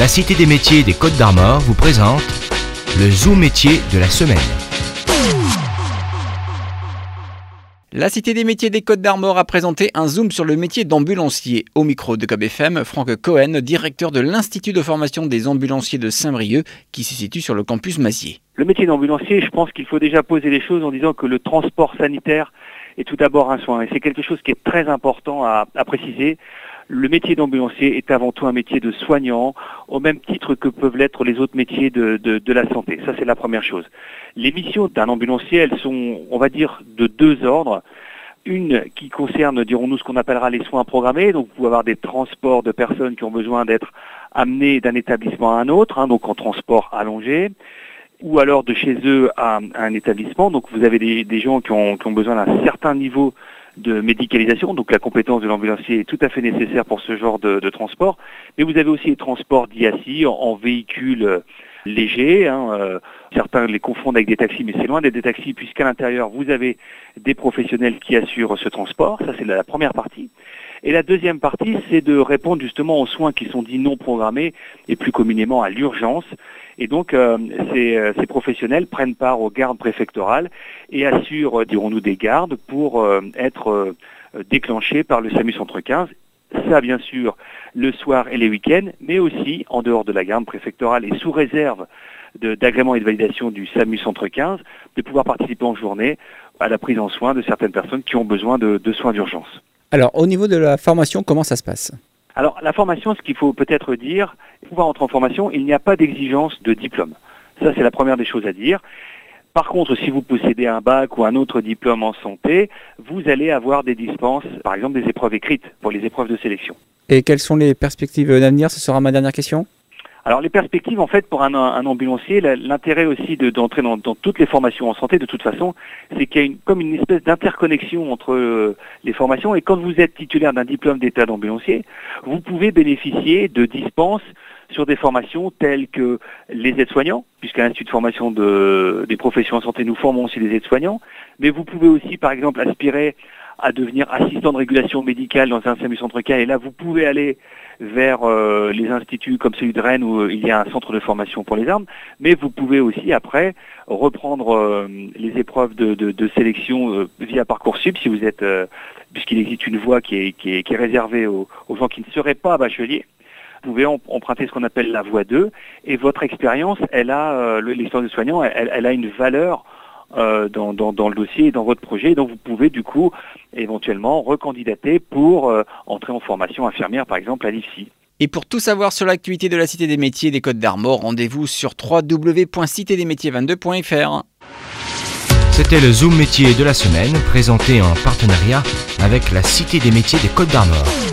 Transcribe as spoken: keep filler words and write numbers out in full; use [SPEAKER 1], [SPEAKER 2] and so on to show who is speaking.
[SPEAKER 1] La Cité des métiers des Côtes d'Armor vous présente le Zoom métier de la semaine.
[SPEAKER 2] La Cité des métiers des Côtes d'Armor a présenté un Zoom sur le métier d'ambulancier. Au micro de Cob F M, Franck Cohen, directeur de l'Institut de formation des ambulanciers de Saint-Brieuc, qui se situe sur le campus Mazier.
[SPEAKER 3] Le métier d'ambulancier, je pense qu'il faut déjà poser les choses en disant que le transport sanitaire est tout d'abord un soin. Et c'est quelque chose qui est très important à, à préciser. Le métier d'ambulancier est avant tout un métier de soignant, au même titre que peuvent l'être les autres métiers de, de, de la santé. Ça, c'est la première chose. Les missions d'un ambulancier, elles sont, on va dire, de deux ordres. Une qui concerne, dirons-nous, ce qu'on appellera les soins programmés. Donc, vous pouvez avoir des transports de personnes qui ont besoin d'être amenées d'un établissement à un autre, hein, donc en transport allongé, ou alors de chez eux à, à un établissement. Donc, vous avez des, des gens qui ont, qui ont besoin d'un certain niveau de médicalisation, donc la compétence de l'ambulancier est tout à fait nécessaire pour ce genre de, de transport, mais vous avez aussi les transports dits assis en, en véhicules légers, hein, euh, certains les confondent avec des taxis, mais c'est loin d'être des taxis puisqu'à l'intérieur vous avez des professionnels qui assurent ce transport, ça c'est la première partie. Et la deuxième partie, c'est de répondre justement aux soins qui sont dits non programmés et plus communément à l'urgence. Et donc, euh, ces, ces professionnels prennent part aux gardes préfectorales et assurent, dirons-nous, des gardes pour euh, être euh, déclenchés par le SAMU Centre quinze. Ça, bien sûr, le soir et les week-ends, mais aussi en dehors de la garde préfectorale et sous réserve de, d'agrément et de validation du SAMU Centre quinze, de pouvoir participer en journée à la prise en soin de certaines personnes qui ont besoin de, de soins d'urgence.
[SPEAKER 2] Alors, au niveau de la formation, comment ça se passe ?
[SPEAKER 3] Alors, la formation, ce qu'il faut peut-être dire, pour pouvoir entrer en formation, il n'y a pas d'exigence de diplôme. Ça, c'est la première des choses à dire. Par contre, si vous possédez un bac ou un autre diplôme en santé, vous allez avoir des dispenses, par exemple des épreuves écrites pour les épreuves de sélection.
[SPEAKER 2] Et quelles sont les perspectives d'avenir ? Ce sera ma dernière question.
[SPEAKER 3] Alors les perspectives, en fait, pour un, un ambulancier, l'intérêt aussi de, d'entrer dans, dans toutes les formations en santé, de toute façon, c'est qu'il y a une, comme une espèce d'interconnexion entre euh, les formations. Et quand vous êtes titulaire d'un diplôme d'état d'ambulancier, vous pouvez bénéficier de dispenses sur des formations telles que les aides-soignants, puisqu'à l'Institut de formation de, des professions en santé, nous formons aussi des aides-soignants. Mais vous pouvez aussi, par exemple, aspirer à devenir assistant de régulation médicale dans un SAMU Centre quinze. Et là, vous pouvez aller vers euh, les instituts comme celui de Rennes où euh, il y a un centre de formation pour les armes, mais vous pouvez aussi après reprendre euh, les épreuves de, de, de sélection euh, via Parcoursup si vous êtes, euh, puisqu'il existe une voie qui est, qui est, qui est réservée aux, aux gens qui ne seraient pas bacheliers. Vous pouvez emprunter ce qu'on appelle la voie deux et votre expérience, elle a euh, l'expérience de soignant, elle, elle a une valeur Euh, dans, dans, dans le dossier et dans votre projet. Donc vous pouvez du coup éventuellement recandidater pour euh, entrer en formation infirmière par exemple à l'I F S I.
[SPEAKER 2] Et pour tout savoir sur l'activité de la Cité des métiers des Côtes d'Armor, rendez-vous sur w w w point cité des métiers vingt-deux point f r.
[SPEAKER 1] C'était le Zoom métier de la semaine présenté en partenariat avec la Cité des métiers des Côtes d'Armor.